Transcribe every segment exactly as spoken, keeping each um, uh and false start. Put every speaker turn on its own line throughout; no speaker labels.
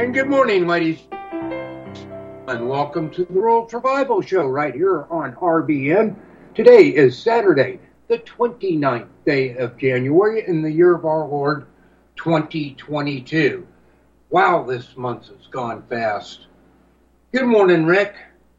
And good morning, ladies, and welcome to the Rural Survival Show right here on R B N. Today is Saturday, the twenty-ninth day of January in the year of our Lord, twenty twenty-two. Wow, this month has gone fast. Good morning, Rick.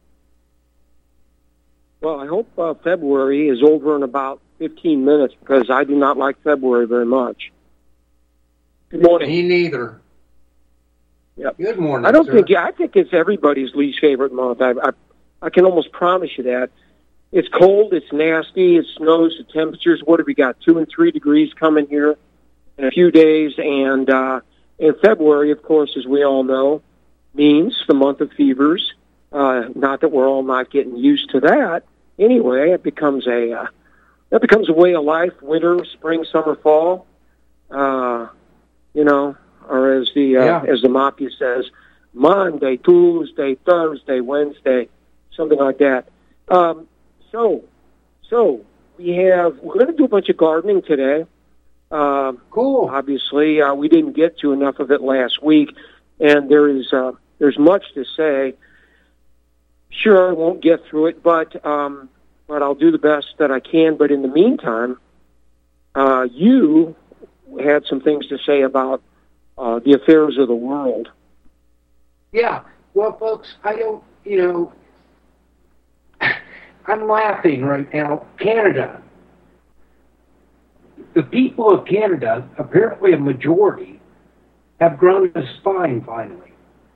Well, I hope uh, February is over in about fifteen minutes because I do not like February very much. Good morning.
Me neither.
Yep.
Good morning,
I don't
sir.
think, yeah, I think it's everybody's least favorite month. I, I, I can almost promise you that. It's cold, it's nasty, it snows, the temperatures, what have we got, two and three degrees coming here in a few days. And uh, in February, of course, as we all know, means the month of fevers. Uh, not that we're all not getting used to that. Anyway, it becomes a, uh, that becomes a way of life, winter, spring, summer, fall. Uh, you know, or as the uh,
yeah.
as the mafia says, Monday, Tuesday, Thursday, Wednesday, something like that. Um, so, so we have we're going to do a bunch of gardening today. Uh,
cool.
Obviously, uh, we didn't get to enough of it last week, and there is uh, there's much to say. Sure, I won't get through it, but um, but I'll do the best that I can. But in the meantime, uh, you had some things to say about Uh, the affairs of the world.
Yeah. Well, folks, I don't, you know, I'm laughing right now. Canada. The people of Canada, apparently a majority, have grown a spine finally.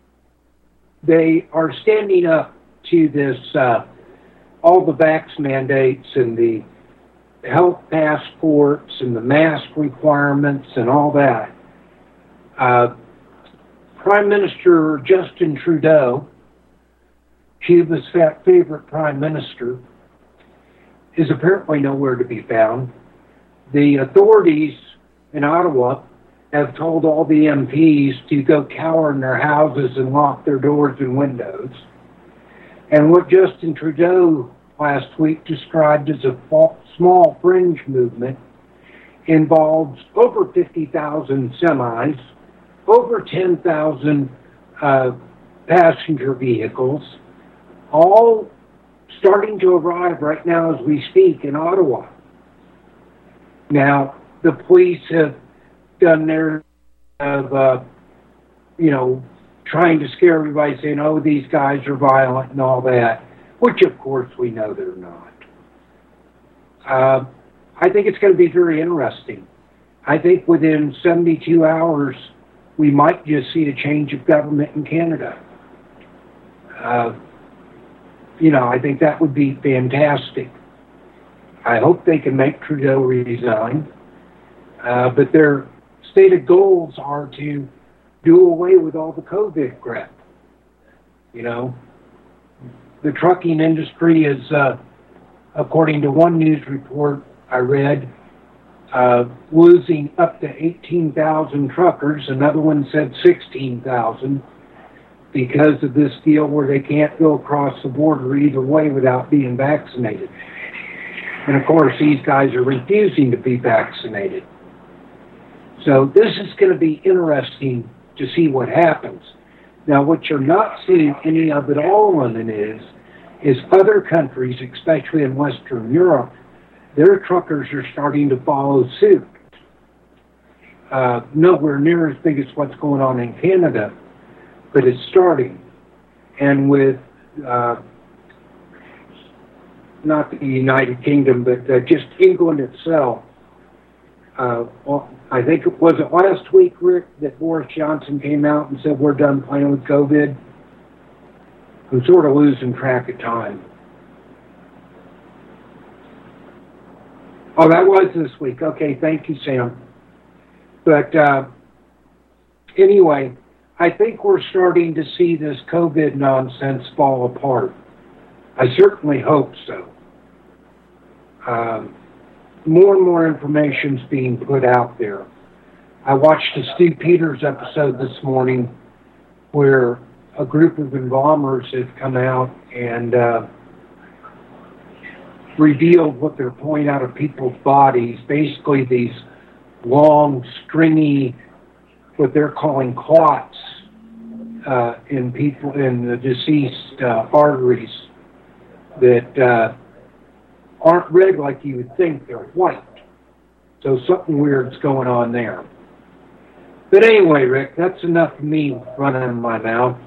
They are standing up to this, uh, all the vax mandates and the health passports and the mask requirements and all that. Uh, Prime Minister Justin Trudeau, Cuba's favorite prime minister, is apparently nowhere to be found. The authorities in Ottawa have told all the M Ps to go cower in their houses and lock their doors and windows. And what Justin Trudeau last week described as a small fringe movement involves over fifty thousand semis, over ten thousand uh, passenger vehicles, all starting to arrive right now as we speak in Ottawa. Now, the police have done their, of, uh, you know, trying to scare everybody, saying, oh, these guys are violent and all that, which, of course, we know they're not. Uh, I think it's going to be very interesting. I think within seventy-two hours, we might just see a change of government in Canada. Uh, you know, I think that would be fantastic. I hope they can make Trudeau resign. Uh, but their stated goals are to do away with all the COVID crap. You know, the trucking industry is, uh, according to one news report I read, Uh, losing up to eighteen thousand truckers. Another one said sixteen thousand because of this deal where they can't go across the border either way without being vaccinated. And of course, these guys are refusing to be vaccinated. So this is going to be interesting to see what happens. Now, what you're not seeing any of at all in it is, is other countries, especially in Western Europe, their truckers are starting to follow suit. Uh, nowhere near as big as what's going on in Canada, but it's starting. And with, uh, not the United Kingdom, but uh, just England itself, uh, well, I think it was it last week, Rick, that Boris Johnson came out and said, we're done playing with COVID. I'm sort of losing track of time. Oh, that was this week. Okay, thank you, Sam. But uh, anyway, I think we're starting to see this COVID nonsense fall apart. I certainly hope so. Um, more and more information's being put out there. I watched a Steve Peters episode this morning where a group of embalmers have come out and uh, revealed what they're pulling out of people's bodies, basically these long, stringy, what they're calling clots uh, in people in the deceased uh, arteries that uh, aren't red like you would think. They're white. So something weird's going on there. But anyway, Rick, that's enough of me running my mouth.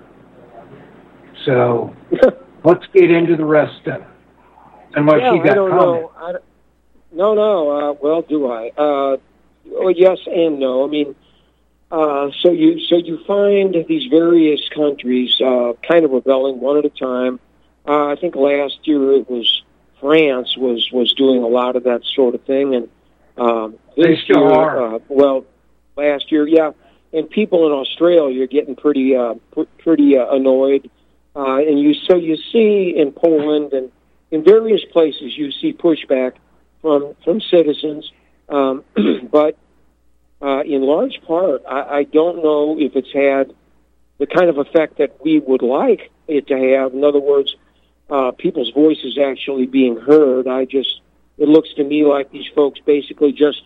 So let's get into the rest of it. Unless
yeah,
you got
I don't
comments.
know. I don't, no, no. Uh, well, do I? Uh, well, yes and no. I mean, uh, so you so you find these various countries uh, kind of rebelling one at a time. Uh, I think last year it was France was was doing a lot of that sort of thing, and um, this
They still
year,
are.
uh, well, last year, yeah. And people in Australia are getting pretty uh, pr- pretty uh, annoyed, uh, and you so you see in Poland and in various places you see pushback from from citizens, um, but uh, in large part, I, I don't know if it's had the kind of effect that we would like it to have. In other words, uh, people's voices actually being heard. I just it looks to me like these folks basically just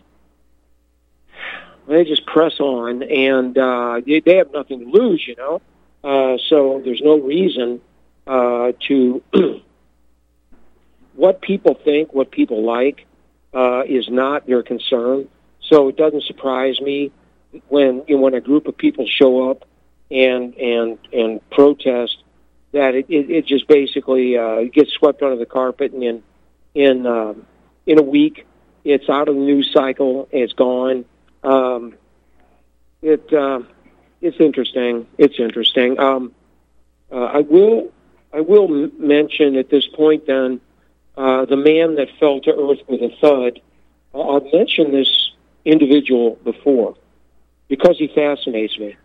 they just press on, and uh, they, they have nothing to lose, you know. Uh, so there's no reason uh, to. What people think, what people like, uh, is not their concern. So it doesn't surprise me when you know, when a group of people show up and and and protest that it, it, it just basically uh, gets swept under the carpet, and in in um, in a week it's out of the news cycle, it's gone. Um, it uh, it's interesting. It's interesting. Um, uh, I will I will m- mention at this point then. Uh, the man that fell to earth with a thud, uh, I've mentioned this individual before because he fascinates me.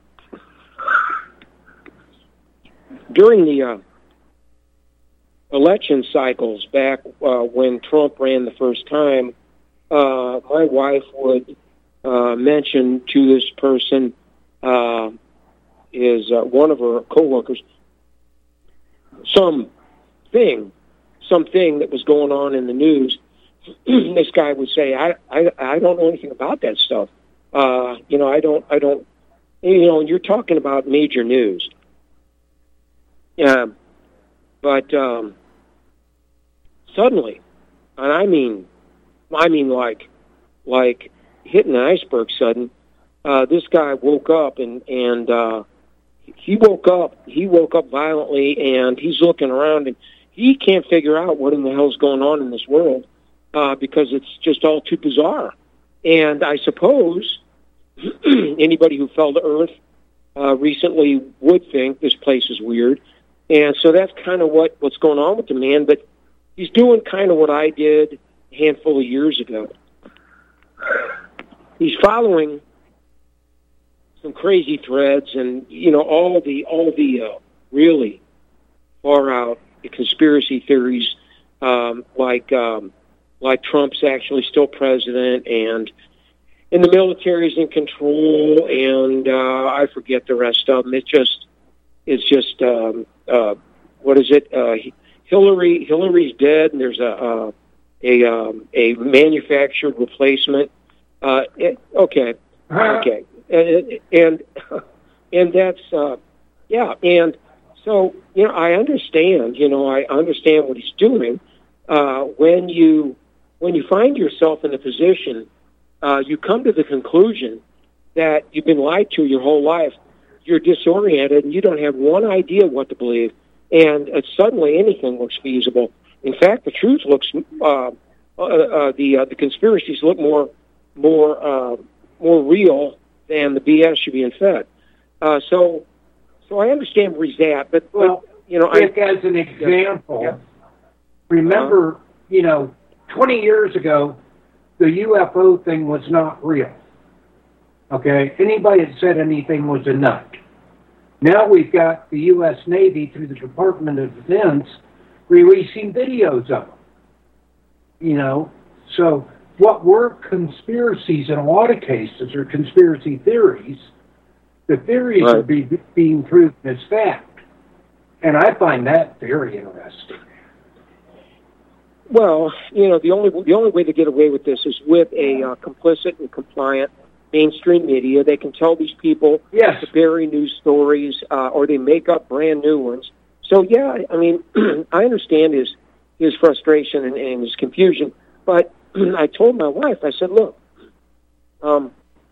During the uh, election cycles back uh, when Trump ran the first time, uh, my wife would uh, mention to this person, uh, is uh, one of her coworkers, some thing something that was going on in the news. This guy would say, I, I, I don't know anything about that stuff. Uh, you know, I don't, I don't, you know, you're talking about major news. Yeah. But, um, suddenly, and I mean, I mean, like, like hitting an iceberg sudden, uh, this guy woke up and, and, uh, he woke up, he woke up violently and he's looking around and he can't figure out what in the hell's going on in this world uh, because it's just all too bizarre. And I suppose anybody who fell to earth uh, recently would think this place is weird. And so that's kind of what, what's going on with the man. But he's doing kind of what I did a handful of years ago. He's following some crazy threads and, you know, all the, all the uh, really far out conspiracy theories, um, like um, like Trump's actually still president, and and the military's in control, and uh, I forget the rest of them. It's just it's just um, uh, what is it? Uh, Hillary Hillary's dead, and there's a a a, um, a manufactured replacement. Uh, it, okay, okay, and and, and that's uh, yeah, and. So, you know, I understand, you know, I understand what he's doing. Uh, when you when you find yourself in a position, uh, you come to the conclusion that you've been lied to your whole life. You're disoriented and you don't have one idea what to believe. And uh, suddenly anything looks feasible. In fact, the truth looks, uh, uh, uh, the uh, the conspiracies look more more uh, more real than the B S you're being fed. Uh, so. So I understand where he's at, but,
well,
but you know,
Rick,
I,
as an example,
yeah.
remember,
uh,
you know, twenty years ago, the U F O thing was not real. Okay? Anybody that said anything was a nut. Now we've got the U S Navy, through the Department of Defense, releasing videos of them. You know? So what were conspiracies in a lot of cases are conspiracy theories. The theories
right.
are be, being proven as fact. And I find that very interesting.
Well, you know, the only the only way to get away with this is with a uh, complicit and compliant mainstream media. They can tell these people
Yes.
to bury news stories, uh, or they make up brand new ones. So, yeah, I mean, I understand his his frustration and, and his confusion. But I told my wife, I said, look, um,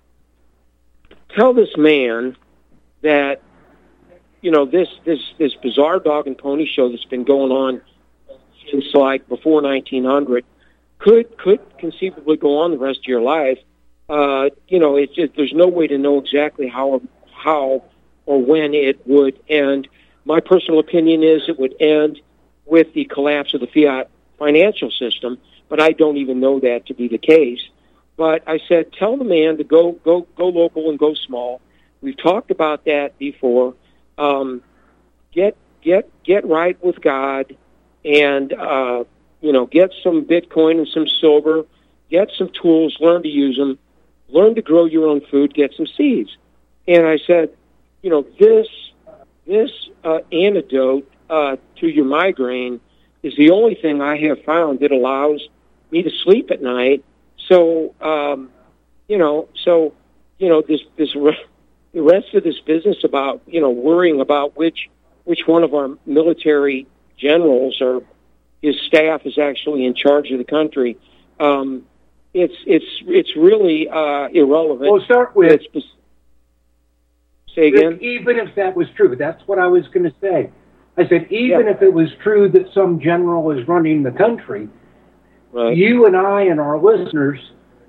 tell this man that, you know, this, this, this bizarre dog and pony show that's been going on since, like, before nineteen hundred could could conceivably go on the rest of your life. Uh, you know, it's just, there's no way to know exactly how how or when it would end. My personal opinion is it would end with the collapse of the fiat financial system, but I don't even know that to be the case. But I said, tell the man to go go go local and go small. We've talked about that before. Um, get get get right with God, and uh, you know, get some Bitcoin and some silver. Get some tools. Learn to use them. Learn to grow your own food. Get some seeds. And I said, you know, this this uh, antidote uh, to your migraine is the only thing I have found that allows me to sleep at night. So, um, you know, so, you know, this, this, re- the rest of this business about, you know, worrying about which, which one of our military generals or his staff is actually in charge of the country. Um, it's, it's, it's really, uh, irrelevant.
We'll start with,
it's, say again?
even if that was true, that's what I was going to say. I said, even
Yeah.
if it was true that some general is running the country,
Right.
you and I and our listeners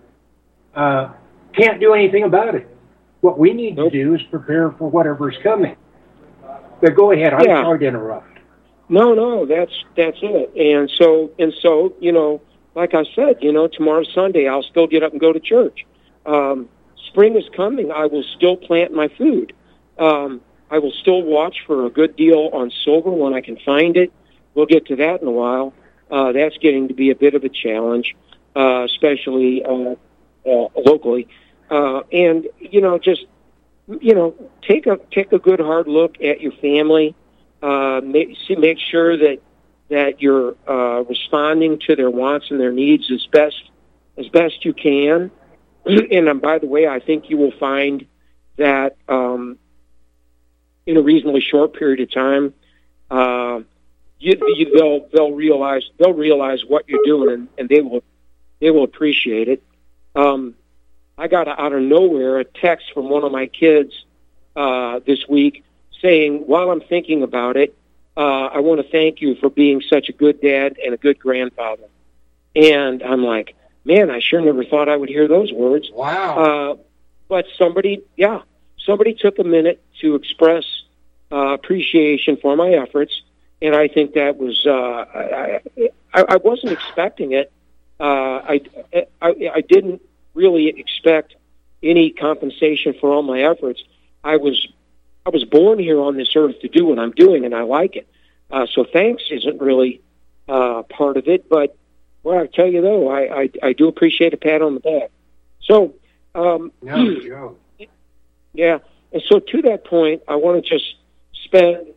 uh, can't do anything about it. What we need
Nope.
to do is prepare for whatever's coming. But go ahead. I'm
Yeah.
sorry to interrupt.
No, no, that's that's it. And so and so, you know, like I said, you know, tomorrow's Sunday. I'll still get up and go to church. Um, spring is coming. I will still plant my food. Um, I will still watch for a good deal on silver when I can find it. We'll get to that in a while. Uh, that's getting to be a bit of a challenge, uh, especially uh, uh, locally. Uh, and you know, just you know, take a take a good hard look at your family. Uh, make see, make sure that that you're uh, responding to their wants and their needs as best as best you can. And um, by the way, I think you will find that um, in a reasonably short period of time. Uh, You, you, they'll they'll realize they'll realize what you're doing, and, and they will they will appreciate it. Um, I got out of nowhere a text from one of my kids uh, this week saying, "While I'm thinking about it, uh, I want to thank you for being such a good dad and a good grandfather." And I'm like, "Man, I sure never thought I would hear those words."
Wow.
Uh, but somebody, yeah, somebody took a minute to express uh, appreciation for my efforts. And I think that was, uh, I, I, I wasn't expecting it. Uh, I, I, I didn't really expect any compensation for all my efforts. I was, I was born here on this earth to do what I'm doing, and I like it. Uh, so thanks isn't really, uh, part of it. But, well, I tell you though, I, I, I do appreciate a pat on the back. So, um,
no joke.
Yeah. And so to that point, I want to just spend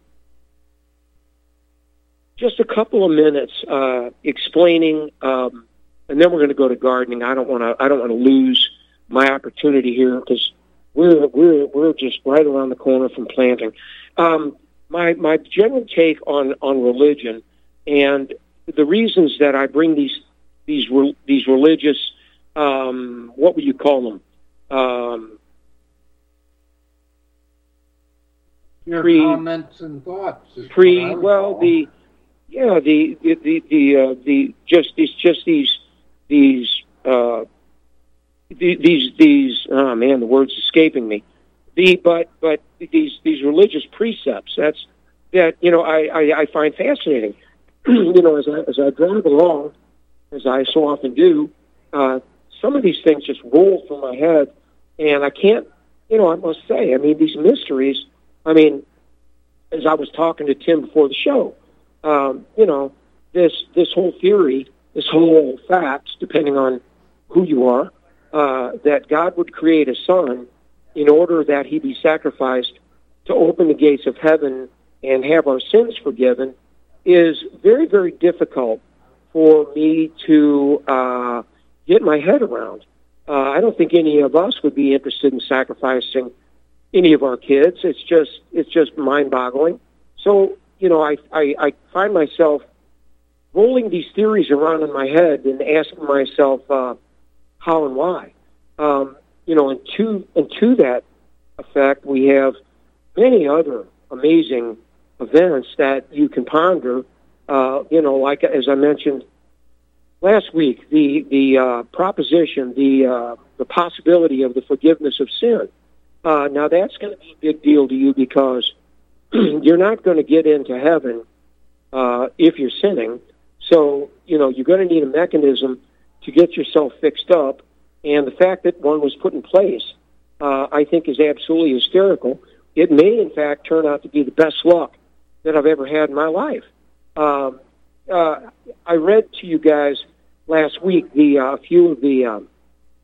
just a couple of minutes uh, explaining, um, and then we're going to go to gardening. I don't want to. I don't want to lose my opportunity here because we're we're we're just right around the corner from planting. Um, my my general take on, on religion and the reasons that I bring these these these religious um, what would you call them? Um,
Your
pre,
comments and thoughts.
Pre well the. Yeah, the the the the, uh, the just these just these these uh, the, these these oh man, the word's escaping me. The but but these these religious precepts that's that you know I, I, I find fascinating. you know, as I as I drive along, as I so often do, uh, some of these things just roll through my head, and I can't. You know, I must say, I mean, these mysteries. I mean, as I was talking to Tim before the show. Um, you know, this this whole theory, this whole fact, depending on who you are, uh, that God would create a son in order that he be sacrificed to open the gates of heaven and have our sins forgiven is very, very difficult for me to uh, get my head around. Uh, I don't think any of us would be interested in sacrificing any of our kids. It's just it's just mind-boggling. So, you know, I, I, I find myself rolling these theories around in my head and asking myself uh, how and why. Um, you know, and to, and to that effect, we have many other amazing events that you can ponder. Uh, you know, like as I mentioned last week, the the uh, proposition, the uh, the possibility of the forgiveness of sin. Uh, now that's going to be a big deal to you because you're not going to get into heaven uh, if you're sinning. So, you know, you're going to need a mechanism to get yourself fixed up. And the fact that one was put in place, uh, I think, is absolutely hysterical. It may, in fact, turn out to be the best luck that I've ever had in my life. Um, uh, I read to you guys last week the uh, few of the um,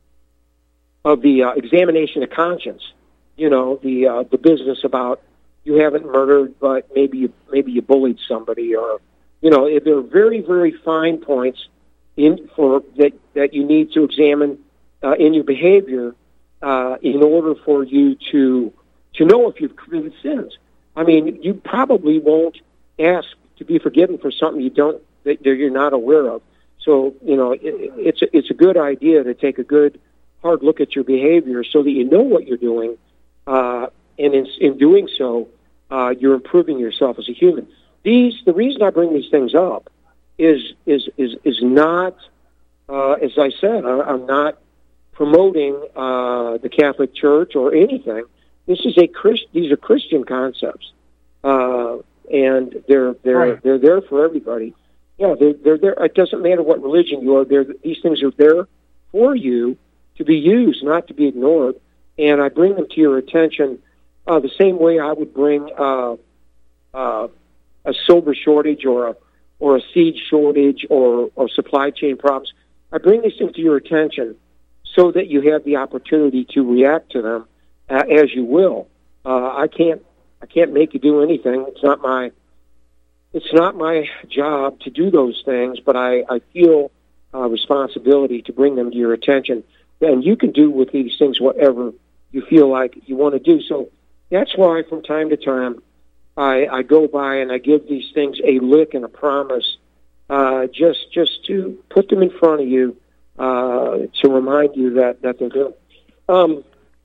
of the uh, examination of conscience. You know, the uh, the business about you haven't murdered, but maybe you maybe you bullied somebody, or you know, there are very very fine points in for that that you need to examine uh, in your behavior uh, in order for you to to know if you've committed sins. I mean, you probably won't ask to be forgiven for something you don't that you're not aware of. So, you know, it, it's a, it's a good idea to take a good hard look at your behavior so that you know what you're doing, uh, and in, in doing so, uh, you're improving yourself as a human. These the reason I bring these things up is is is is not, uh, as I said, I, I'm not promoting uh, the Catholic Church or anything. This is a Christ, these are Christian concepts, uh, and they're they're
right.
they're there for everybody. Yeah, they're they're there. It doesn't matter what religion you are. They're, these things are there for you to be used, not to be ignored. And I bring them to your attention uh, the same way I would bring uh, uh, a silver shortage or a or a seed shortage or or supply chain problems. I bring these things to your attention so that you have the opportunity to react to them uh, as you will. Uh, I can't I can't make you do anything. It's not my it's not my job to do those things, but I, I feel a responsibility to bring them to your attention. And you can do with these things whatever you feel like you want to do. So that's why from time to time I, I go by and I give these things a lick and a promise, uh, just just to put them in front of you, uh, to remind you that, that they're good. Um,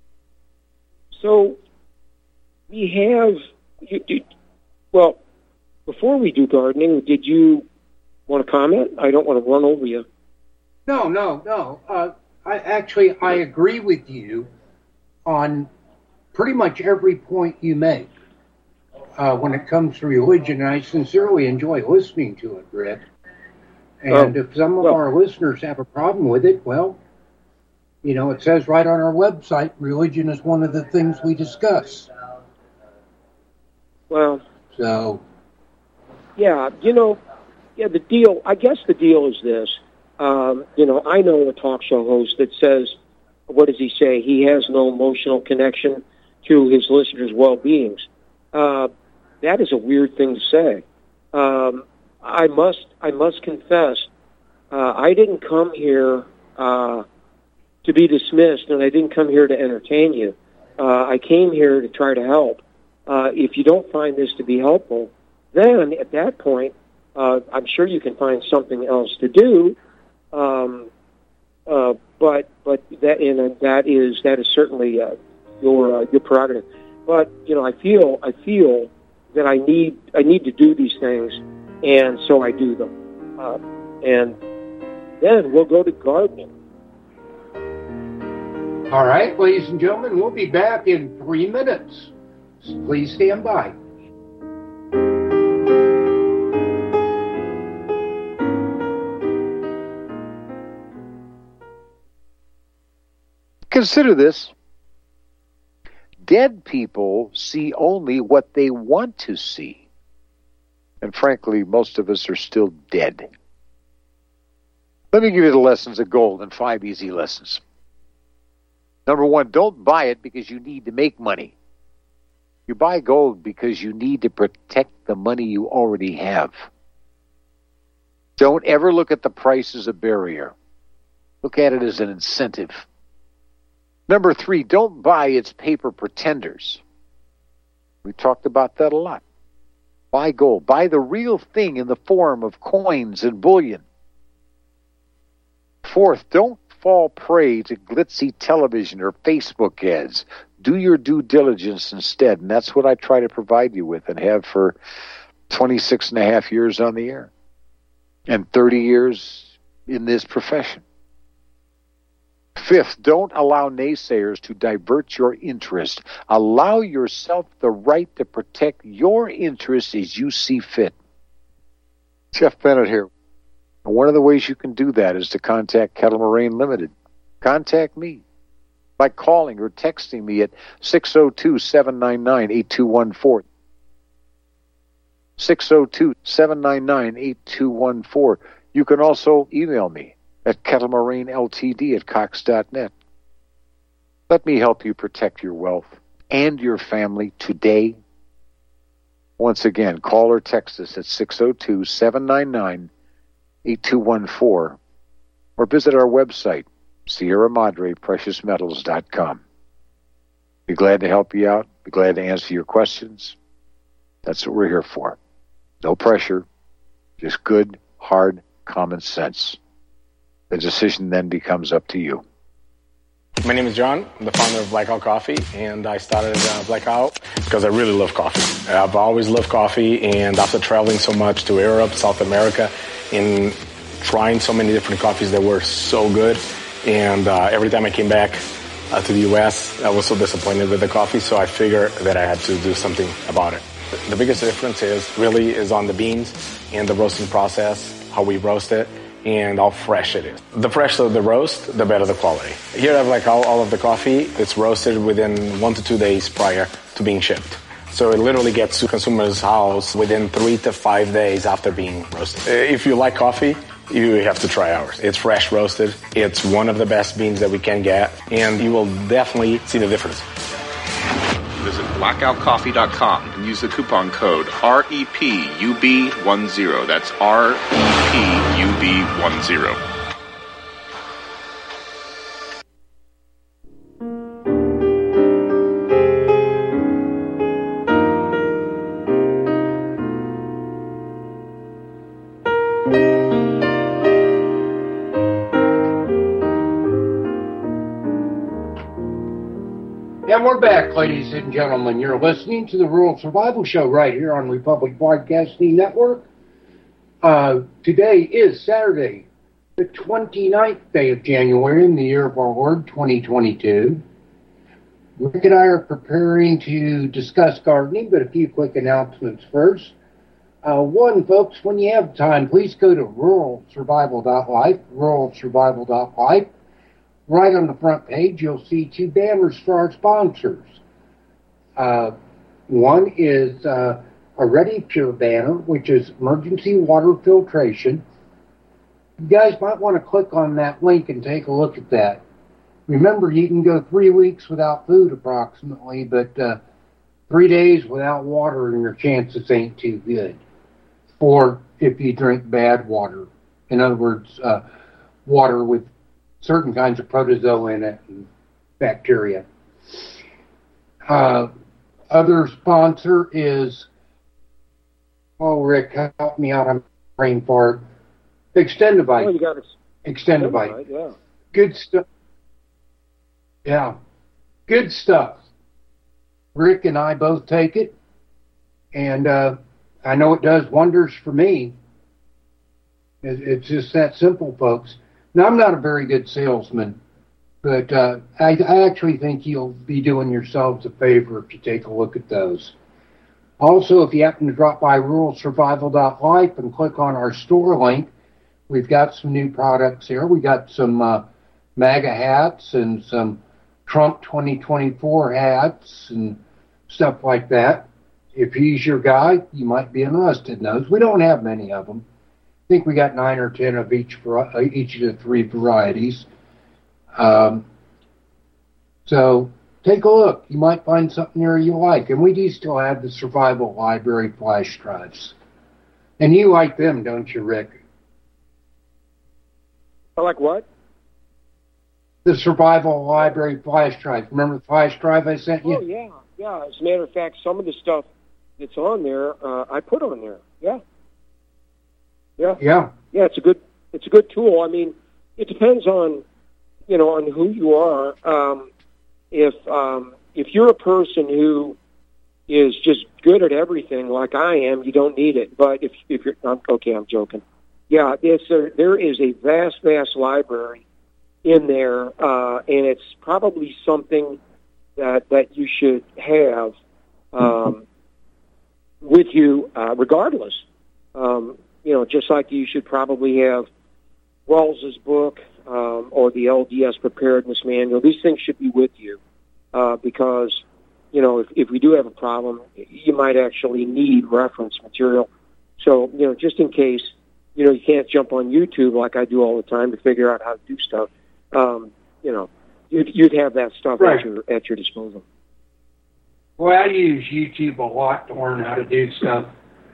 so we have, you, you, well, before we do gardening, did you want to comment? I don't want to run over you.
No, no, no. Uh, I actually, I agree with you on pretty much every point you make uh, when it comes to religion, and I sincerely enjoy listening to it, Rick. And oh, if some of well, our listeners have a problem with it, well, you know, it says right on our website, religion is one of the things we discuss.
Well,
so...
Yeah, you know, yeah, the deal, I guess the deal is this. Um, you know, I know a talk show host that says, what does he say? He has no emotional connection to his listeners' well-beings. Uh, that is a weird thing to say. Um, I must, I must confess, uh, I didn't come here uh, to be dismissed, and I didn't come here to entertain you. Uh, I came here to try to help. Uh, if you don't find this to be helpful, then at that point, uh, I'm sure you can find something else to do. Um, uh, but but that and that is that is certainly uh, your uh, your prerogative. But you know, I feel I feel that I need I need to do these things, and so I do them. Uh, and then we'll go to gardening.
All right, ladies and gentlemen, we'll be back in three minutes. Please stand by.
Consider this. Dead people see only what they want to see. And frankly, most of us are still dead. Let me give you the lessons of gold and five easy lessons. Number one, don't buy it because you need to make money. You buy gold because you need to protect the money you already have. Don't ever look at the price as a barrier. Look at it as an incentive. Number three, don't buy its paper pretenders. We talked about that a lot. Buy gold. Buy the real thing in the form of coins and bullion. Fourth, don't fall prey to glitzy television or Facebook ads. Do your due diligence instead, and that's what I try to provide you with and have for twenty-six and a half years on the air and thirty years in this profession. Fifth, don't allow naysayers to divert your interest. Allow yourself the right to protect your interests as you see fit. Jeff Bennett here. One of the ways you can do that is to contact Kettle Moraine Limited. Contact me by calling or texting me at six oh two, seven nine nine, eight two one four. six oh two, seven nine nine, eight two one four. You can also email me at kettlemoraineltd at cox dot net. Let me help you protect your wealth and your family today. Once again, call or text us at six oh two, seven nine nine, eight two one four or visit our website, Sierra Madre Precious Metals dot com. Be glad to help you out. Be glad to answer your questions. That's what we're here for. No pressure, just good, hard, common sense. The decision then becomes up to you.
My name is John. I'm the founder of Blackout Coffee, and I started uh, Blackout because I really love coffee. I've always loved coffee, and after traveling so much to Europe, South America, and trying so many different coffees that were so good, and uh, every time I came back uh, to the U S, I was so disappointed with the coffee, so I figured that I had to do something about it. The biggest difference is really is on the beans and the roasting process, how we roast it, and how fresh it is. The fresher the roast, the better the quality. Here I have like all, all of the coffee. It's roasted within one to two days prior to being shipped. So it literally gets to consumer's house within three to five days after being roasted. If you like coffee, you have to try ours. It's fresh roasted. It's one of the best beans that we can get, and you will definitely see the difference.
Visit blackout coffee dot com and use the coupon code R E P U B ten. That's R E P U B ten.
And we're back, ladies and gentlemen. You're listening to the Rural Survival Show right here on Republic Broadcasting Network. Uh, today is Saturday, the twenty-ninth day of January in the year of our Lord, twenty twenty-two. Rick and I are preparing to discuss gardening, but a few quick announcements first. Uh, one, folks, when you have time, please go to rural survival dot life, rural survival dot life. Right on the front page, you'll see two banners for our sponsors. Uh, one is uh, a Ready Pure banner, which is emergency water filtration. You guys might want to click on that link and take a look at that. Remember, you can go three weeks without food approximately, but uh, three days without water and your chances ain't too good. Or if you drink bad water. In other words, uh, water with certain kinds of protozoa in it and bacteria. Uh, other sponsor is, oh, Rick, help me out. I'm brain fart. Extendivite.
Oh, you got it.
Extendivite.
Extendivite, yeah.
Good stuff. Yeah. Good stuff. Rick and I both take it, and uh, I know it does wonders for me. It, it's just that simple, folks. Now, I'm not a very good salesman, but uh, I, I actually think you'll be doing yourselves a favor if you take a look at those. Also, if you happen to drop by rural survival dot life and click on our store link, we've got some new products here. We got some uh, MAGA hats and some Trump twenty twenty-four hats and stuff like that. If he's your guy, you might be interested in those. We don't have many of them. I think we got nine or ten of each each of the three varieties. Um, so take a look. You might find something there you like. And we do still have the Survival Library flash drives. And you like them, don't you, Rick?
I like what?
the Survival Library flash drive. Remember the flash drive I sent you?
Oh, yeah. Yeah. As a matter of fact, some of the stuff that's on there, uh, I put on there. Yeah. Yeah.
Yeah.
Yeah, it's a good it's a good tool. I mean, it depends on, you know, on who you are. Um, if um, if you're a person who is just good at everything like I am, you don't need it. But if if you're I'm, okay, I'm joking. Yeah, it's a, there is a vast, vast library in there, uh, and it's probably something that that you should have um, with you, uh, regardless. Um, you know, just like you should probably have Rawls's book um, or the L D S Preparedness Manual. These things should be with you uh, because, you know, if, if we do have a problem, you might actually need reference material. So, you know, just in case, you know, you can't jump on YouTube like I do all the time to figure out how to do stuff. Um, you know, you'd, you'd have that stuff
right.
at your at your disposal.
Well, I use YouTube a lot to learn how to do stuff.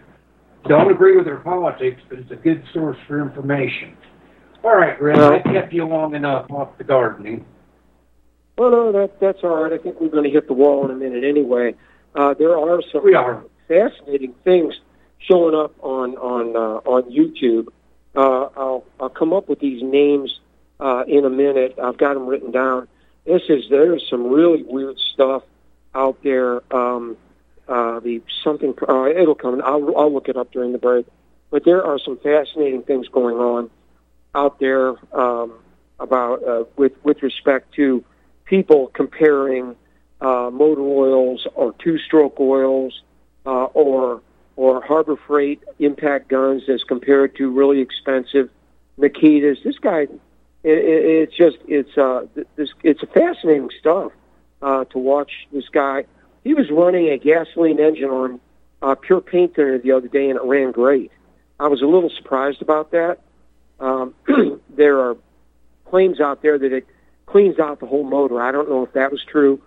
Don't agree with their politics, but it's a good source for information. All right, Red, well, I kept you long enough off the gardening.
Well, no, that that's all right. I think we're going to hit the wall in a minute anyway. Uh, there are some
we are.
fascinating things showing up on on uh, on YouTube. Uh, I'll I'll come up with these names uh, in a minute. I've got them written down. This is there's some really weird stuff out there. Um, uh, the something uh, it'll come. I'll I'll look it up during the break. But there are some fascinating things going on out there um, about uh, with with respect to people comparing uh, motor oils or two-stroke oils uh, or or Harbor Freight impact guns as compared to really expensive Nikitas. This guy, it, it's just it's uh this it's a fascinating stuff uh, to watch. This guy, he was running a gasoline engine on uh, pure paint thinner the other day, and it ran great. I was a little surprised about that. Um, there are claims out there that it cleans out the whole motor. I don't know if that was true.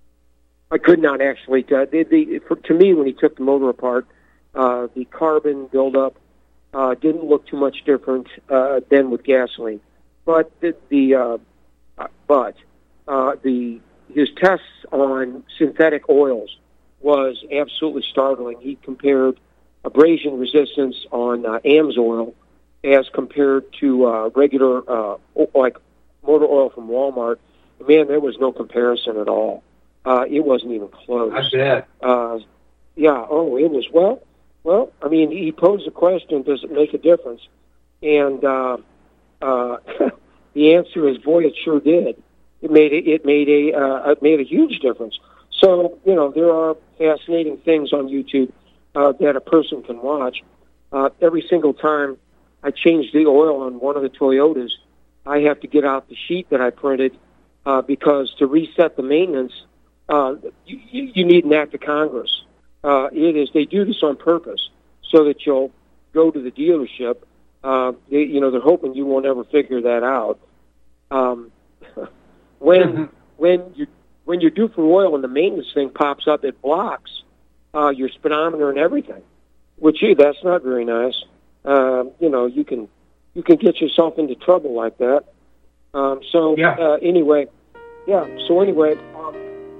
I could not actually. Uh, the, the, for, to me, when he took the motor apart, uh, the carbon buildup uh, didn't look too much different uh, than with gasoline. But the, the uh, but uh, the his tests on synthetic oils was absolutely startling. He compared abrasion resistance on uh, AMSOIL as compared to uh, regular uh, like motor oil from Walmart. Man, there was no comparison at all. Uh, it wasn't even close.
I bet.
Uh, yeah. Oh, it was. Well, well. I mean, he posed the question: does it make a difference? And uh, uh, the answer is, boy, it sure did. It made a, it made a uh, it made a huge difference. So you know, there are fascinating things on YouTube uh, that a person can watch. Uh, every single time I change the oil on one of the Toyotas, I have to get out the sheet that I printed uh, because to reset the maintenance, uh, you, you need an act of Congress. Uh, it is they do this on purpose so that you'll go to the dealership. Uh, they, you know, they're hoping you won't ever figure that out. Um, when mm-hmm. when you when you're due for oil and the maintenance thing pops up, it blocks uh, your speedometer and everything. Which, gee, that's not very nice. Uh, you know, you can you can get yourself into trouble like that. Um, so
yeah.
uh, anyway, yeah. So anyway, um,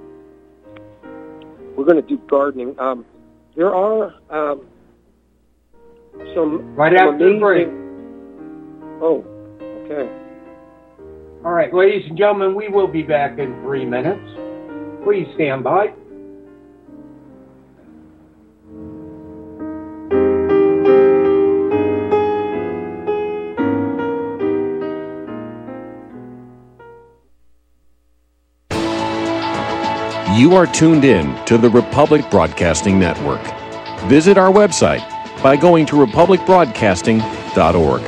we're going to do gardening. Um, there are um, some
right
some
after the break.
Oh, okay.
All right, ladies and gentlemen, we will be back in three minutes. Please stand by.
You are tuned in to the Republic Broadcasting Network. Visit our website by going to republic broadcasting dot org.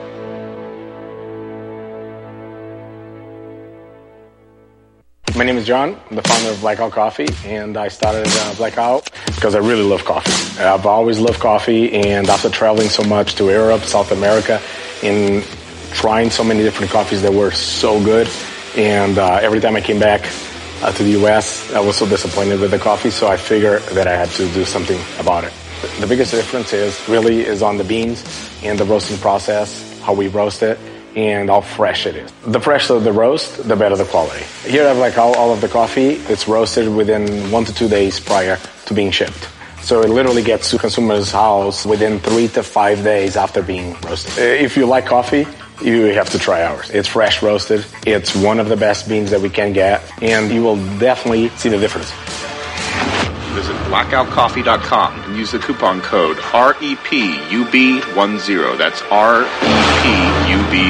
My name is John. I'm the founder of Blackout Coffee, and I started uh, Blackout because I really love coffee. I've always loved coffee, and after traveling so much to Europe, South America, and trying so many different coffees that were so good, and uh, every time I came back uh, to the U S, I was so disappointed with the coffee, so I figured that I had to do something about it. The biggest difference is really is on the beans and the roasting process, how we roast it, and how fresh it is. The fresher the roast, the better the quality. Here I have like all, all of the coffee. It's roasted within one to two days prior to being shipped. So it literally gets to consumers' house within three to five days after being roasted. If you like coffee, you have to try ours. It's fresh roasted. It's one of the best beans that we can get, and you will definitely see the difference.
Visit blackout coffee dot com and use the coupon code R E P U B ten. That's R E P U B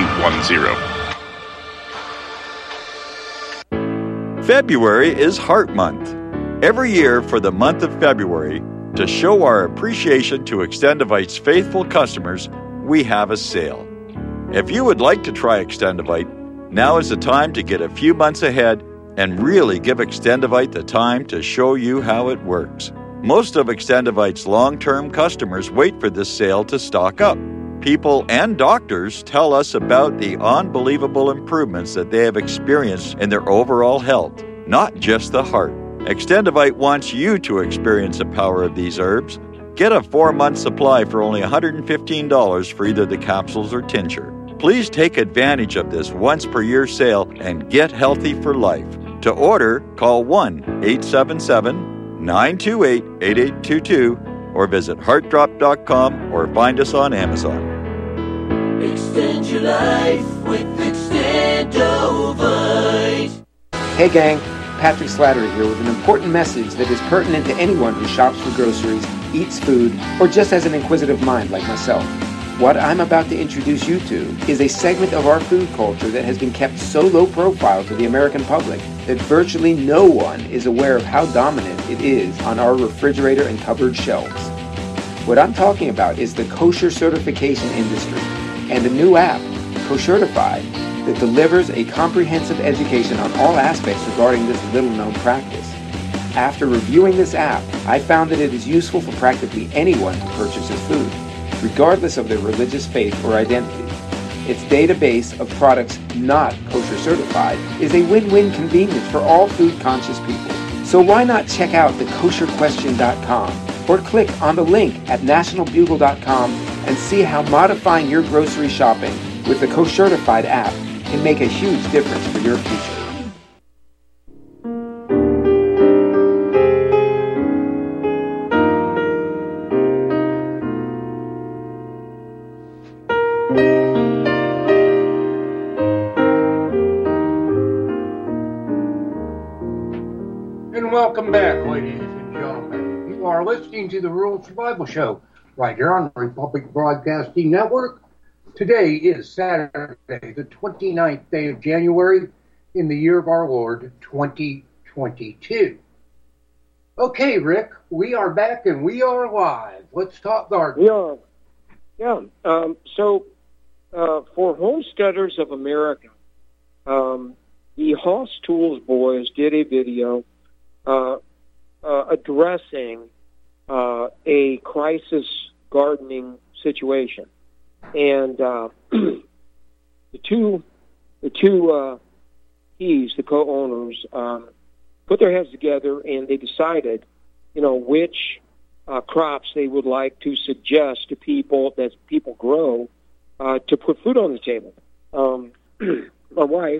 ten.
February is Heart Month. Every year for the month of February, to show our appreciation to Extendivite's faithful customers, we have a sale. If you would like to try Extendivite, now is the time to get a few months ahead and really give Extendivite the time to show you how it works. Most of Extendivite's long-term customers wait for this sale to stock up. People and doctors tell us about the unbelievable improvements that they have experienced in their overall health, not just the heart. Extendivite wants you to experience the power of these herbs. Get a four-month supply for only one hundred fifteen dollars for either the capsules or tincture. Please take advantage of this once-per-year sale and get healthy for life. To order, call one eight seven seven, nine two eight, eight eight two two or visit heart drop dot com or find us on Amazon.
Extend your life with Extendovite.
Hey gang, Patrick Slattery here with an important message that is pertinent to anyone who shops for groceries, eats food, or just has an inquisitive mind like myself. What I'm about to introduce you to is a segment of our food culture that has been kept so low profile to the American public that virtually no one is aware of how dominant it is on our refrigerator and cupboard shelves. What I'm talking about is the kosher certification industry and a new app, Koshertified, that delivers a comprehensive education on all aspects regarding this little-known practice. After reviewing this app, I found that it is useful for practically anyone to purchase his food, regardless of their religious faith or identity. Its database of products not kosher certified is a win-win convenience for all food-conscious people. So why not check out the kosher question dot com or click on the link at national bugle dot com and see how modifying your grocery shopping with the Koshertified app can make a huge difference for your future.
And welcome back, ladies and gentlemen. You are listening to the Rural Survival Show right here on the Republic Broadcasting Network. Today is Saturday, the twenty-ninth day of January in the year of our Lord, twenty twenty-two. Okay, Rick, we are back and we are live. Let's talk garden.
We are. Yeah. Um, so, uh, for Homesteaders of America, um, the Hoss Tools boys did a video uh, uh, addressing uh, a crisis gardening situation. And uh, the two, the two uh, Keys, the co-owners, um, put their heads together and they decided, you know, which uh, crops they would like to suggest to people that people grow uh, to put food on the table. Um, my wife,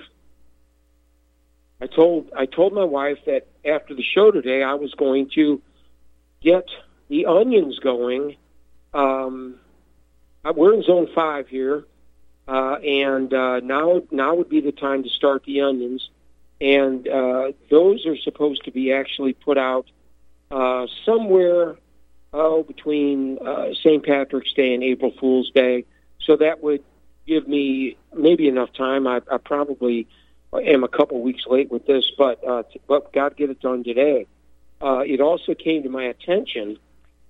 I told I told my wife that after the show today, I was going to get the onions going. Um, We're in zone five here, uh, and uh, now now would be the time to start the onions. And uh, those are supposed to be actually put out uh, somewhere oh, between uh, Saint Patrick's Day and April Fool's Day. So that would give me maybe enough time. I, I probably am a couple weeks late with this, but uh, t- but got to get it done today. Uh, it also came to my attention,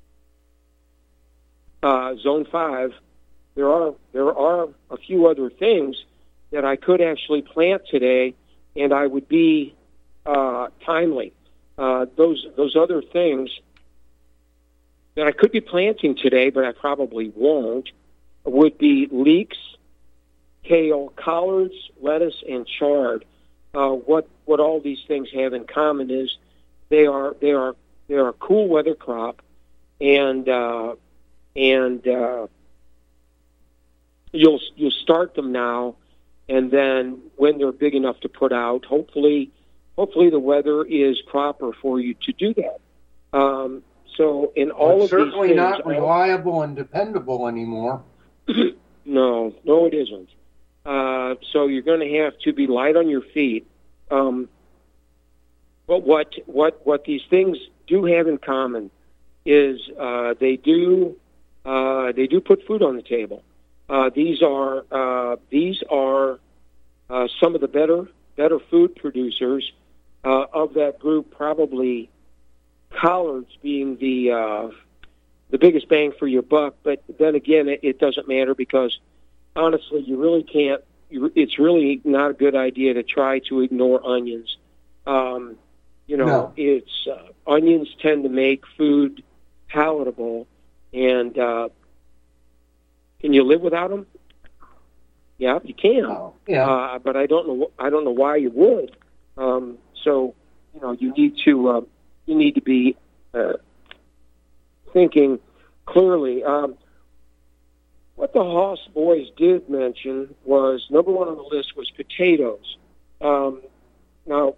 uh, zone five. There are there are a few other things that I could actually plant today, and I would be uh, timely. Uh, those those other things that I could be planting today, but I probably won't, would be leeks, kale, collards, lettuce, and chard. Uh, what what all these things have in common is they are they are they are a cool weather crop, and uh, and uh, You'll you'll start them now and then when they're big enough to put out, hopefully, hopefully the weather is proper for you to do that. Um, so in all
well,
of
certainly
these things,
not reliable and dependable anymore.
no, no, it isn't. Uh, so you're going to have to be light on your feet. Um, but what what what these things do have in common is uh, they do uh, they do put food on the table. Uh, these are uh, these are uh, some of the better better food producers uh, of that group. Probably collards being the uh, the biggest bang for your buck. But then again, it, it doesn't matter because honestly, you really can't. You, it's really not a good idea to try to ignore onions. Um, you know,
No.
it's uh, onions tend to make food palatable, and uh, can you live without them? Yeah, you can.
Oh, yeah.
Uh, but I don't know. I don't know why you would. Um, so, you know, you need to. Uh, you need to be uh, thinking clearly. Um, what the Haas boys did mention was number one on the list was potatoes. Um, now,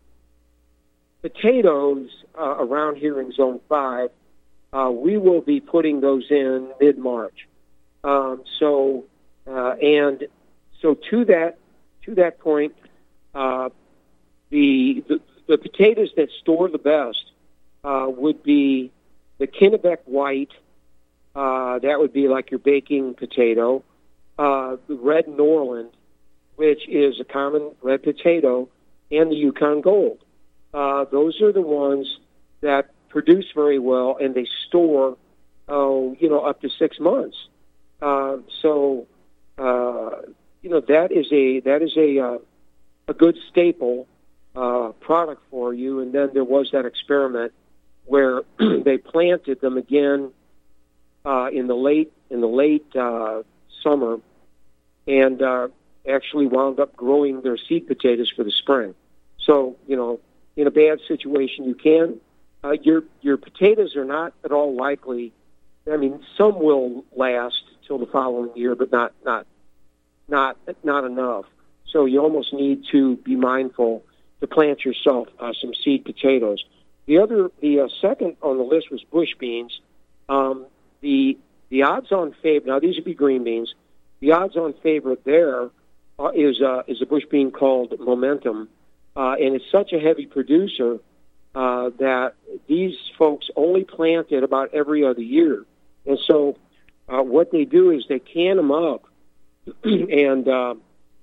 potatoes uh, around here in Zone Five, uh, we will be putting those in mid-March. Um, so, uh, and so to that to that point, uh, the, the the potatoes that store the best uh, would be the Kennebec White. Uh, that would be like your baking potato. Uh, the Red Norland, which is a common red potato, and the Yukon Gold. Uh, those are the ones that produce very well, and they store, oh, you know, up to six months. Uh, so, uh, you know, that is a that is a uh, a good staple uh, product for you. And then there was that experiment where they planted them again uh, in the late in the late uh, summer, and uh, actually wound up growing their seed potatoes for the spring. So, you know, in a bad situation, you can. Uh, your your potatoes are not at all likely. I mean, some will last till the following year, but not not not not enough. So you almost need to be mindful to plant yourself uh, some seed potatoes. The other, the uh, second on the list was bush beans. Um, the the odds-on favorite. Now these would be green beans. The odds-on favorite there uh, is uh, is a bush bean called Momentum, uh, and it's such a heavy producer uh, that these folks only plant it about every other year. And so uh, what they do is they can them up, and uh,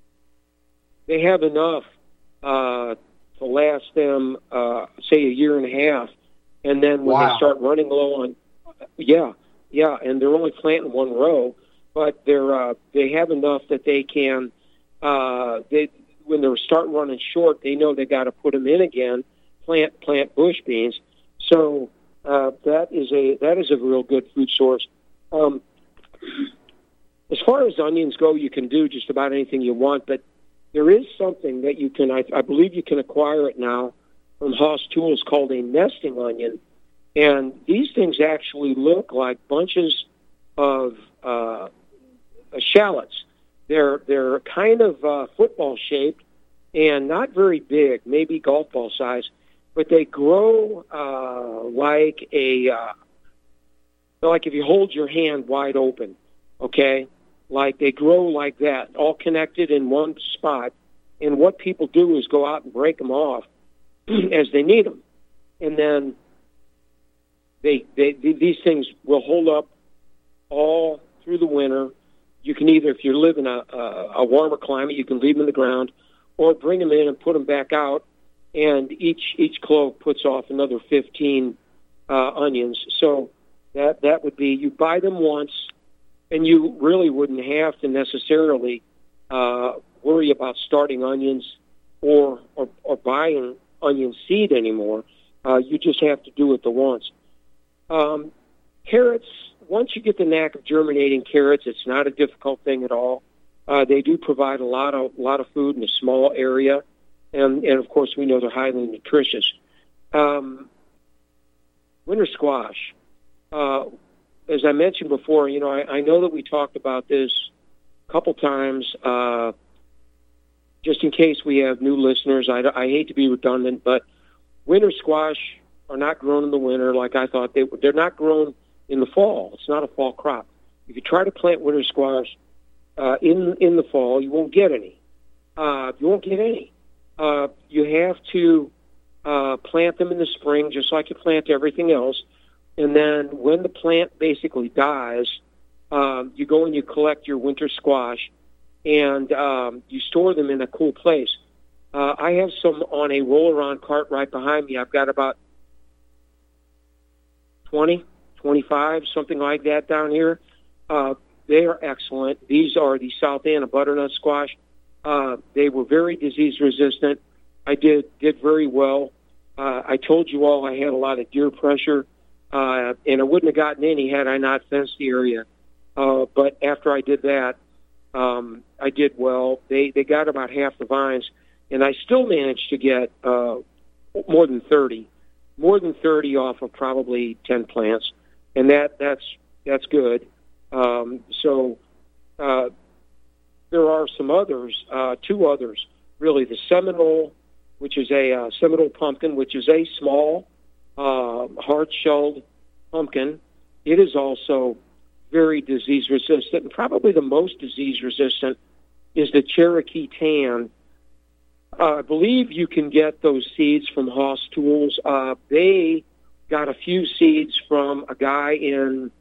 they have enough uh, to last them, uh, say, a year and a half. And then when
Wow.
they start running low on, yeah, yeah, and they're only planting one row, but they're uh, they have enough that they can. Uh, they when they start running short, they know they got to put them in again. Plant plant bush beans. So. Uh, that is a that is a real good food source. Um, as far as onions go, you can do just about anything you want, but there is something that you can, I, I believe you can acquire it now from Haas Tools called a nesting onion, and these things actually look like bunches of uh, shallots. They're they're kind of uh, football shaped and not very big, maybe golf ball size. But they grow uh, like a, uh, like if you hold your hand wide open, okay? Like they grow like that, all connected in one spot. And what people do is go out and break them off as they need them. And then they, they these things will hold up all through the winter. You can either, if you live in a, a, a warmer climate, you can leave them in the ground, or bring them in and put them back out. And each each clove puts off another fifteen uh, onions. So that that would be, you buy them once, and you really wouldn't have to necessarily uh, worry about starting onions or, or or buying onion seed anymore. Uh, you just have to do it the once. Um, carrots, once you get the knack of germinating carrots, it's not a difficult thing at all. Uh, they do provide a lot of lot of food in a small area. And, and, of course, we know they're highly nutritious. Um, winter squash. Uh, as I mentioned before, you know, I, I know that we talked about this a couple times. Uh, just in case we have new listeners, I, I hate to be redundant, but winter squash are not grown in the winter like I thought they would. They're not grown in the fall. It's not a fall crop. If you try to plant winter squash uh, in in the fall, you won't get any. Uh, you won't get any. Uh, you have to uh, plant them in the spring, just like you plant everything else. And then when the plant basically dies, um, you go and you collect your winter squash, and um, you store them in a cool place. Uh, I have some on a roll-around cart right behind me. I've got about twenty, twenty-five, something like that down here. Uh, they are excellent. These are the South Anna butternut squash. Uh, they were very disease-resistant. I did did very well. Uh, I told you all I had a lot of deer pressure, uh, and I wouldn't have gotten any had I not fenced the area. Uh, but after I did that, um, I did well. They they got about half the vines, and I still managed to get uh, more than thirty, more than thirty off of probably ten plants, and that that's that's good. Um, so uh, there are some others, uh, two others, really. The Seminole, which is a uh, Seminole pumpkin, which is a small, uh, hard-shelled pumpkin. It is also very disease-resistant, and probably the most disease-resistant is the Cherokee Tan. Uh, I believe you can get those seeds from Haas Tools. Uh, they got a few seeds from a guy in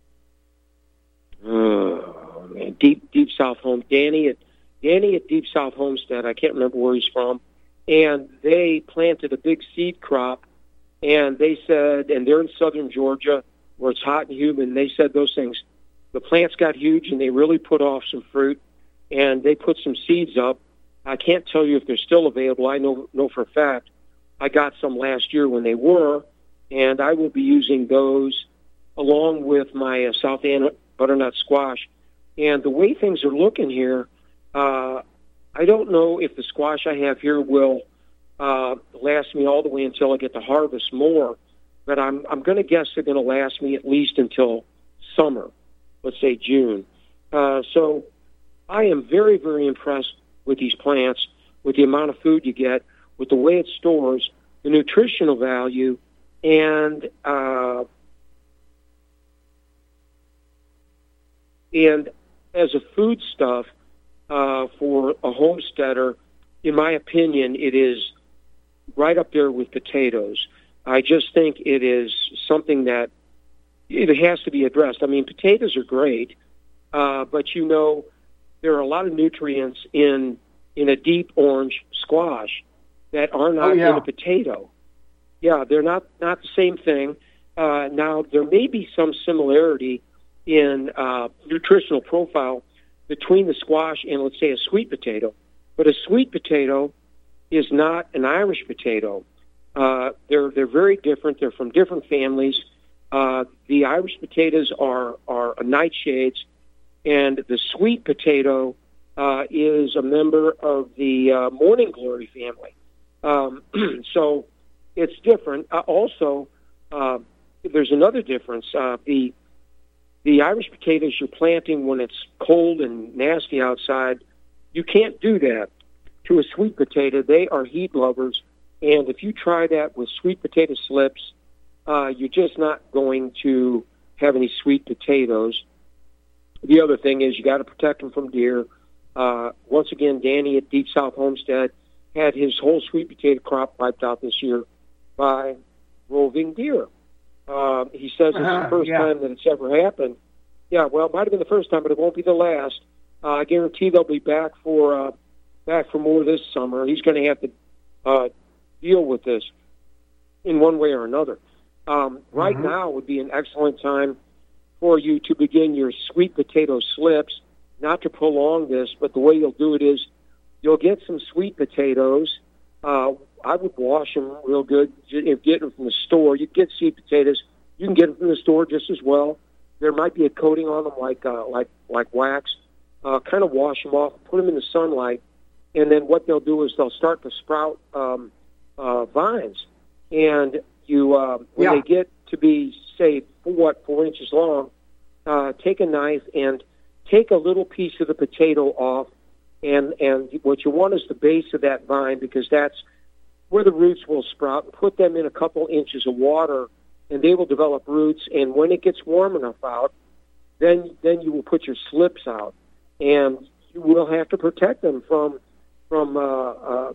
uh, man, deep deep South Home, Danny at Danny at Deep South Homestead. I can't remember where he's from, and they planted a big seed crop. And they said, and they're in southern Georgia where it's hot and humid. And they said those things. The plants got huge, and they really put off some fruit. And they put some seeds up. I can't tell you if they're still available. I know know for a fact I got some last year when they were, and I will be using those along with my uh, South Anna butternut squash. And the way things are looking here, uh, I don't know if the squash I have here will uh, last me all the way until I get to harvest more, but I'm I'm going to guess they're going to last me at least until summer, let's say June. Uh, so I am very, very impressed with these plants, with the amount of food you get, with the way it stores, the nutritional value, and uh, and as a foodstuff uh, for a homesteader, in my opinion, it is right up there with potatoes. I just think it is something that it has to be addressed. I mean, potatoes are great, uh, but you know, there are a lot of nutrients in in a deep orange squash that are not oh, yeah. in a potato. Yeah, they're not, not the same thing. Uh, now, there may be some similarity in uh, nutritional profile between the squash and, let's say, a sweet potato. But a sweet potato is not an Irish potato. Uh, they're they're very different. They're from different families. Uh, the Irish potatoes are are nightshades, and the sweet potato uh, is a member of the uh, morning glory family. Um, so it's different. Uh, also, uh, there's another difference. Uh, the the Irish potatoes you're planting when it's cold and nasty outside, you can't do that to a sweet potato. They are heat lovers, and if you try that with sweet potato slips, uh, you're just not going to have any sweet potatoes. The other thing is you got to protect them from deer. Uh, once again, Danny at Deep South Homestead had his whole sweet potato crop wiped out this year by roving deer. Uh, he says uh-huh, it's the first yeah. time that it's ever happened. Yeah, well, it might have been the first time, but it won't be the last. Uh, I guarantee they'll be back for uh, back for more this summer. He's going to have to uh, deal with this in one way or another. Um, right mm-hmm. now would be an excellent time for you to begin your sweet potato slips, not to prolong this, but the way you'll do it is you'll get some sweet potatoes. Uh, I would wash them real good. You get them from the store. You get sweet potatoes. You can get them from the store just as well. There might be a coating on them like uh, like like wax. Uh, kind of wash them off, put them in the sunlight, and then what they'll do is they'll start to sprout um, uh, vines. And you, uh, when yeah. they get to be, say, four, what, four inches long, uh, take a knife and take a little piece of the potato off And and what you want is the base of that vine, because that's where the roots will sprout. Put them in a couple inches of water, and they will develop roots. And when it gets warm enough out, then then you will put your slips out, and you will have to protect them from from uh, uh,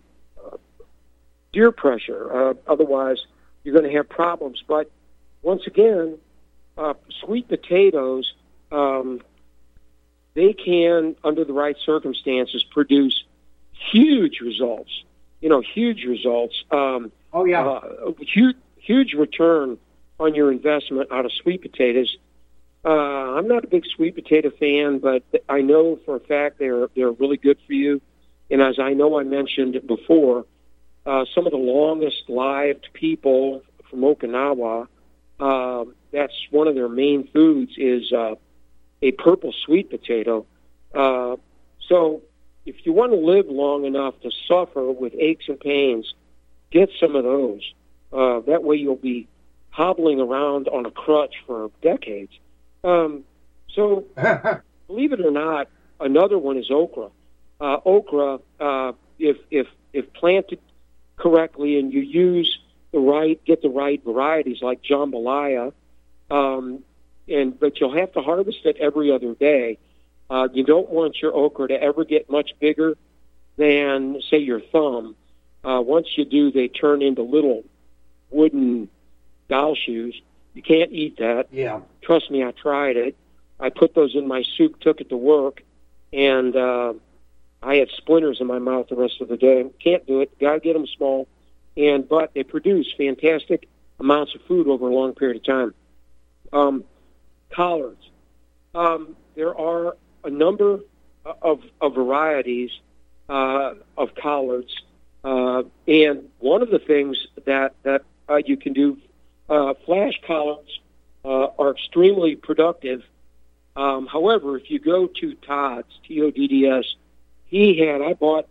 deer pressure. Uh, otherwise, you're going to have problems. But once again, uh, sweet potatoes. Um, They can, under the right circumstances, produce huge results. You know, huge results. Um,
oh yeah,
uh, huge, huge return on your investment out of sweet potatoes. Uh, I'm not a big sweet potato fan, but I know for a fact they're they're really good for you. And as I know, I mentioned before, uh, some of the longest lived people from Okinawa. Uh, that's one of their main foods is. Uh, a purple sweet potato. Uh, so if you want to live long enough to suffer with aches and pains, get some of those. Uh, that way you'll be hobbling around on a crutch for decades. Um, so believe it or not, another one is okra. Uh, okra, uh, if, if, if planted correctly and you use the right, get the right varieties like jambalaya, um, And but you'll have to harvest it every other day. Uh, you don't want your okra to ever get much bigger than, say, your thumb. Uh, once you do, they turn into little wooden doll shoes. You can't eat that.
Yeah.
Trust me, I tried it. I put those in my soup, took it to work, and uh, I had splinters in my mouth the rest of the day. Can't do it. Got to get them small. And but they produce fantastic amounts of food over a long period of time. Um, Collards. Um, there are a number of, of varieties uh, of collards, uh, and one of the things that that uh, you can do, uh, flash collards uh, are extremely productive. Um, however, if you go to Todd's, T O D D S, he had, I bought,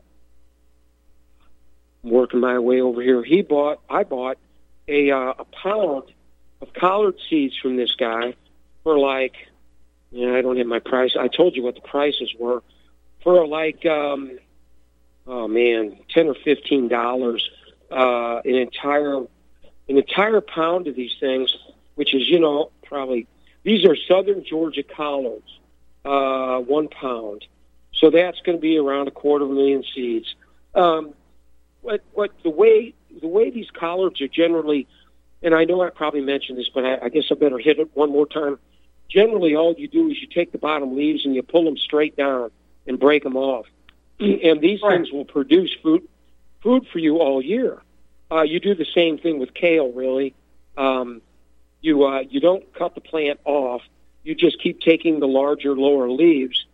I'm working my way over here, he bought, I bought a, uh, a pound of collard seeds from this guy, for like, yeah, I don't have my price. I told you what the prices were. For like, um, oh man, ten or fifteen dollars, uh, an entire, an entire pound of these things, which is, you know, probably these are Southern Georgia collards, uh, one pound. So that's going to be around a quarter of a million seeds. Um, what, what the way the way these collards are generally, and I know I probably mentioned this, but I, I guess I better hit it one more time. Generally, all you do is you take the bottom leaves and you pull them straight down and break them off. And these right. things will produce food food for you all year. Uh, you do the same thing with kale, really. Um, you uh, you don't cut the plant off. You just keep taking the larger, lower leaves.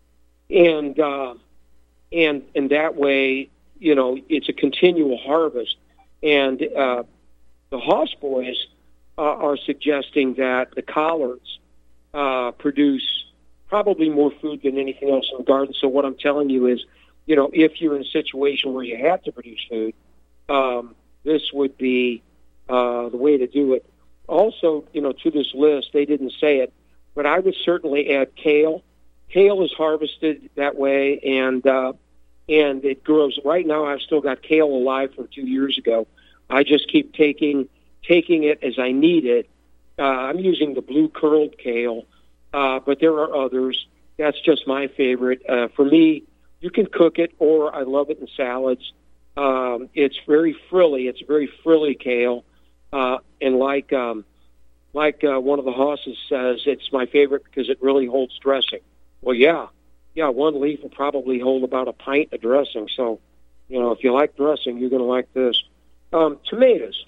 And, uh, and, and that way, you know, it's a continual harvest. And uh, the Hoss boys uh, are suggesting that the collards Uh, produce probably more food than anything else in the garden. So what I'm telling you is, you know, if you're in a situation where you have to produce food, um, this would be uh, the way to do it. Also, you know, to this list, they didn't say it, but I would certainly add kale. Kale is harvested that way, and uh, and it grows. Right now, I've still got kale alive from two years ago. I just keep taking taking it as I need it. Uh, I'm using the blue curled kale, uh, but there are others. That's just my favorite. Uh, for me, you can cook it, or I love it in salads. Um, it's very frilly. It's very frilly kale, uh, and like um, like uh, one of the Hosses says, it's my favorite because it really holds dressing. Well, yeah, yeah. One leaf will probably hold about a pint of dressing. So, you know, if you like dressing, you're going to like this. Um, tomatoes.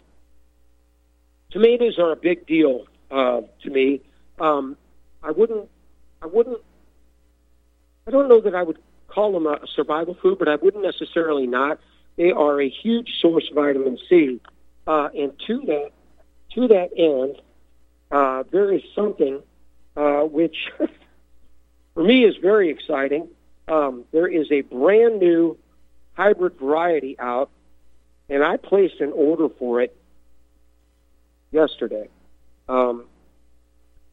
Tomatoes are a big deal uh, to me. Um, I wouldn't, I wouldn't, I don't know that I would call them a survival food, but I wouldn't necessarily not. They are a huge source of vitamin C, uh, and to that, to that end, uh, there is something uh, which, for me, is very exciting. Um, there is a brand new hybrid variety out, and I placed an order for it yesterday. Um,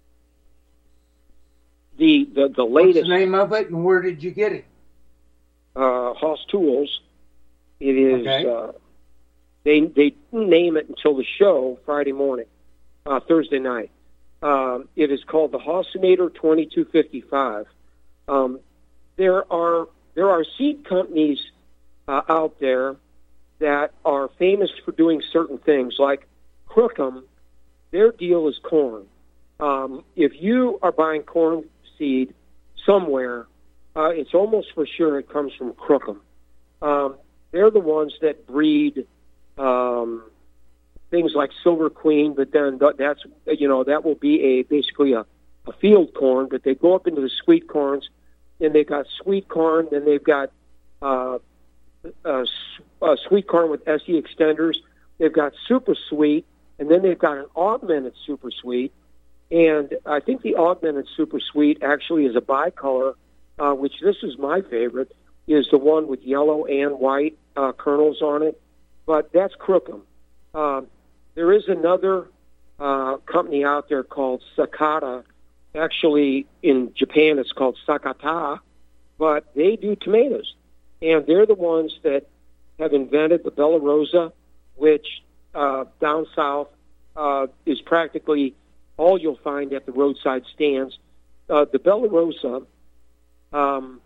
the, the the latest.
What's the name of it, and where did you get it?
uh, Haas Tools. It is.
Okay.
Uh, they they didn't name it until the show Friday morning, uh, Thursday night. Um, it is called the Haasinator twenty-two fifty-five. Um, there are there are seed companies uh, out there that are famous for doing certain things, like Crookham. Their deal is corn. Um, if you are buying corn seed somewhere, uh, it's almost for sure it comes from Crookham. Um, they're the ones that breed um, things like Silver Queen, but then that's, you know, that will be a basically a, a field corn, but they go up into the sweet corns, and they've got sweet corn, then they've got uh, uh, uh, sweet corn with S E extenders, they've got super sweet, and then they've got an augmented super sweet, and I think the augmented super sweet actually is a bicolor, uh, which this is my favorite, is the one with yellow and white uh, kernels on it, but that's Crookham. Um, there is another uh, company out there called Sakata. Actually, in Japan, it's called Sakata, but they do tomatoes, and they're the ones that have invented the Bella Rosa, which uh, down south uh, is practically all you'll find at the roadside stands. Uh, the Bella Rosa um,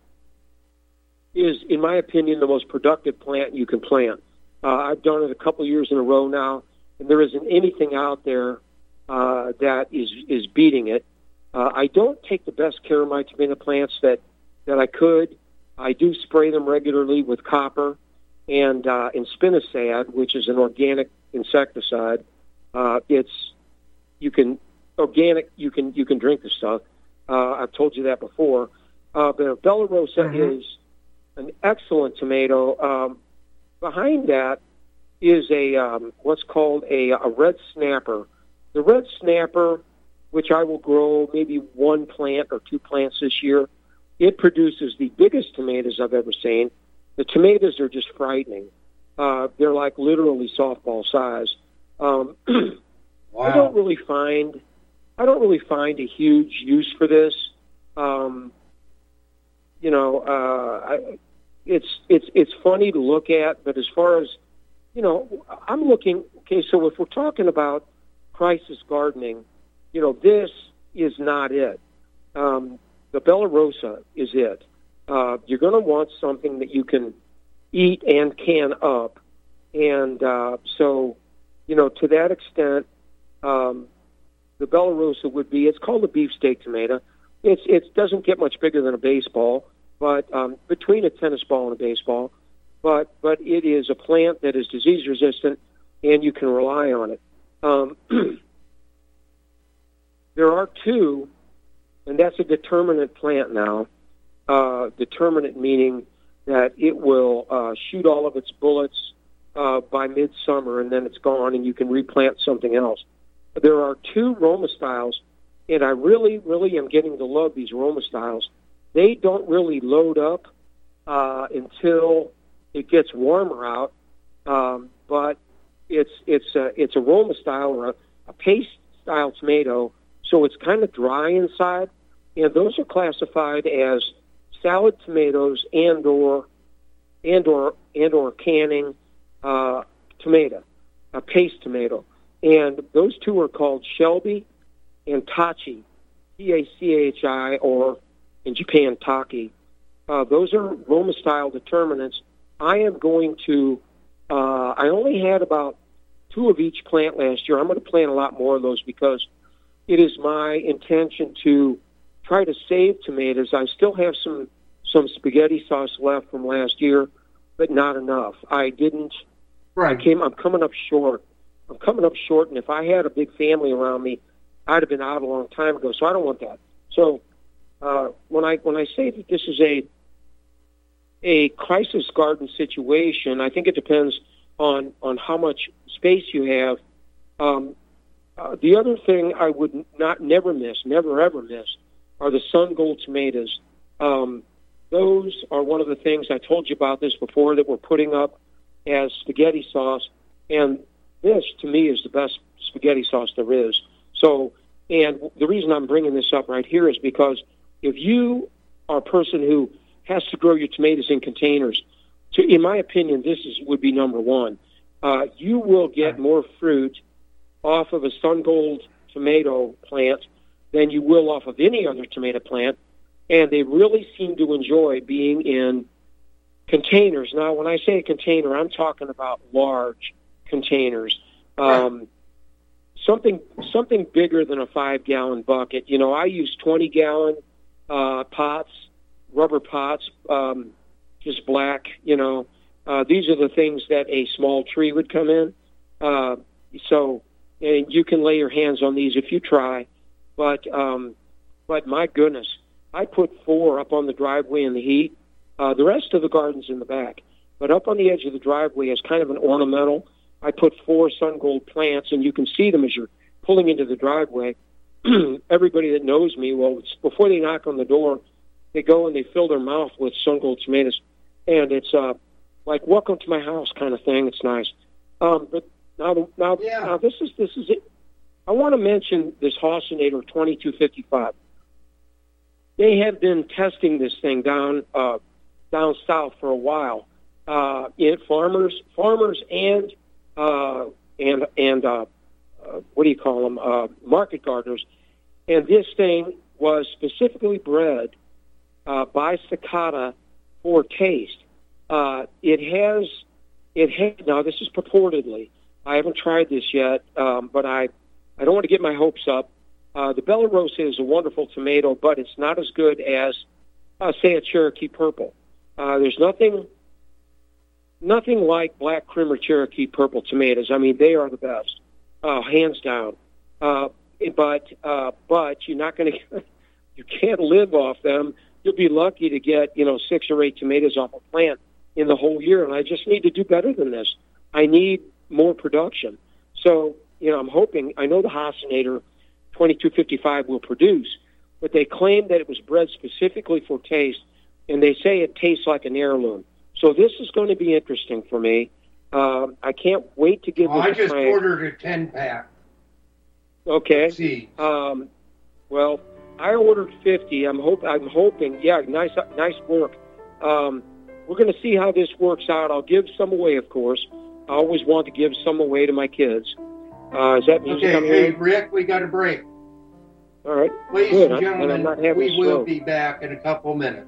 is, in my opinion, the most productive plant you can plant. Uh, I've done it a couple years in a row now, and there isn't anything out there uh, that is is beating it. Uh, I don't take the best care of my tomato plants that, that I could. I do spray them regularly with copper and uh, and spinosad, which is an organic insecticide. Uh, it's you can organic you can you can drink the stuff. Uh, I've told you that before. Uh, but Bella Rosa mm-hmm. is an excellent tomato. Um, behind that is a um, what's called a, a red snapper. The red snapper, which I will grow maybe one plant or two plants this year, it produces the biggest tomatoes I've ever seen. The tomatoes are just frightening. Uh, they're like literally softball size. Um, wow. I don't really find I don't really find a huge use for this. Um, you know, uh, I, it's it's it's funny to look at, but as far as you know, I'm looking. Okay, so if we're talking about crisis gardening, you know, this is not it. Um, the Bella Rosa is it. Uh, you're going to want something that you can eat and can up. And uh, so, you know, to that extent, um, the Bella Rosa would be, it's called a beefsteak tomato. It's, it doesn't get much bigger than a baseball, but um, between a tennis ball and a baseball. But, but it is a plant that is disease resistant, and you can rely on it. Um, There are two, and that's a determinate plant now. Uh, determinate meaning that it will uh, shoot all of its bullets uh, by midsummer, and then it's gone, and you can replant something else. There are two Roma styles, and I really, really am getting to love these Roma styles. They don't really load up uh, until it gets warmer out, um, but it's it's a, it's a Roma style or a, a paste style tomato. So it's kind of dry inside, and those are classified as salad tomatoes and or and or and or canning uh, tomato, a paste tomato, and those two are called Shelby and Tachi, T A C H I, or in Japan Taki. Uh, those are Roma style determinants. I am going to. Uh, I only had about two of each plant last year. I'm going to plant a lot more of those because it is my intention to try to save tomatoes. I still have some some spaghetti sauce left from last year, but not enough. I didn't. Right. I came. I'm coming up short. I'm coming up short, and if I had a big family around me, I'd have been out a long time ago. So I don't want that. So uh, when I when I say that this is a a crisis garden situation, I think it depends on on how much space you have. Um, Uh, the other thing I would not never miss, never ever miss, are the Sun Gold tomatoes. Um, those are one of the things I told you about this before that we're putting up as spaghetti sauce, and this to me is the best spaghetti sauce there is. So, and the reason I'm bringing this up right here is because if you are a person who has to grow your tomatoes in containers, So in my opinion, this is would be number one. Uh, you will get more fruit off of a Sun Gold tomato plant than you will off of any other tomato plant, and they really seem to enjoy being in containers. Now, when I say a container, I'm talking about large containers, um, something something bigger than a five-gallon bucket. You know, I use twenty-gallon uh, pots, rubber pots, um, just black, you know. Uh, these are the things that a small tree would come in. Uh, so, and you can lay your hands on these if you try. But, um, but my goodness, I put four up on the driveway in the heat. Uh, the rest of the garden's in the back. But up on the edge of the driveway as kind of an ornamental, I put four Sun Gold plants, and you can see them as you're pulling into the driveway. Everybody that knows me, well, it's, before they knock on the door, they go and they fill their mouth with Sun Gold tomatoes. And it's uh, like, welcome to my house kind of thing. It's nice. Um, but now, now, yeah. now this is this is it. I want to mention this Hausenator twenty-two fifty-five. They have been testing this thing down uh, down south for a while. Uh, in farmers, farmers, and uh, and and uh, uh, what do you call them? Uh, market gardeners. And this thing was specifically bred uh, by Cicada for taste. Uh, it has, it has. Now this is purportedly. I haven't tried this yet, um, but I, I don't want to get my hopes up. Uh, the Bella Rosa is a wonderful tomato, but it's not as good as, uh, say, a Cherokee Purple. Uh, there's nothing, nothing like Black Krim or Cherokee Purple tomatoes. I mean, they are the best, uh, hands down. Uh, but, uh, but you're not going to, you can't live off them. You'll be lucky to get, you know, six or eight tomatoes off a plant in the whole year. And I just need to do better than this. I need more production. So, you know, I'm hoping, I know the Hausenator twenty-two fifty-five will produce, but they claim that it was bred specifically for taste, and they say it tastes like an heirloom. So this is going to be interesting for me. Um, I can't wait to give
well,
this
I just
a try.
ordered a ten-pack.
Okay.
Let's see.
Um, well, I ordered fifty. I'm hope I'm hoping. Yeah, nice, nice work. Um, we're going to see how this works out. I'll give some away, of course. I always want to give some away to my kids. Uh, is that music?
Okay, hey, Rick, we got a break.
All right.
Ladies
Good.
and gentlemen,
I'm not having
we will
stroke.
be back in a couple minutes.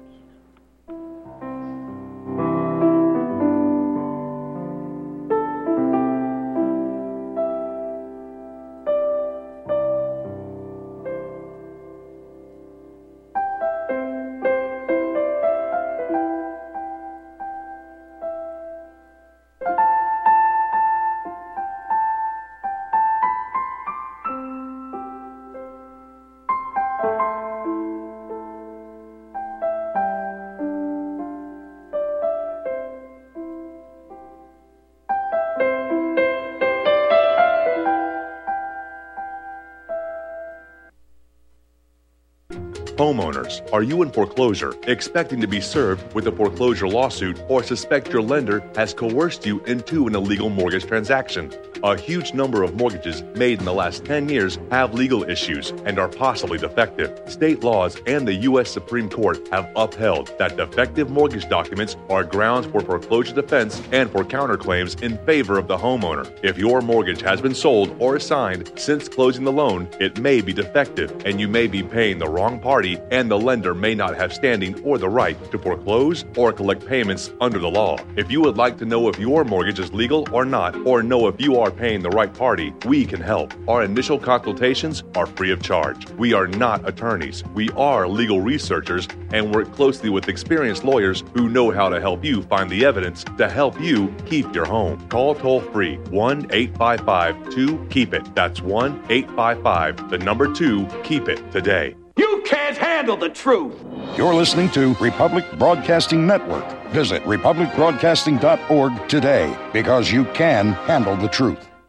Homeowners, are you in foreclosure, expecting to be served with a foreclosure lawsuit, or suspect your lender has coerced you into an illegal mortgage transaction? A huge number of mortgages made in the last ten years have legal issues and are possibly defective. State laws and the U S Supreme Court have upheld that defective mortgage documents are grounds for foreclosure defense and for counterclaims in favor of the homeowner. If your mortgage has been sold or assigned since closing the loan, it may be defective and you may be paying the wrong party, and the lender may not have standing or the right to foreclose or collect payments under the law. If you would like to know if your mortgage is legal or not, or know if you are paying the right party, we can help. Our initial consultations are free of charge. We are not attorneys. We are legal researchers and work closely with experienced lawyers who know how to help you find the evidence to help you keep your home. Call toll-free one eight five five two keep it. That's one eight five five, the number two, keep it today.
You can't handle the truth.
You're listening to Republic Broadcasting Network. Visit republic broadcasting dot org today, because you can handle the truth.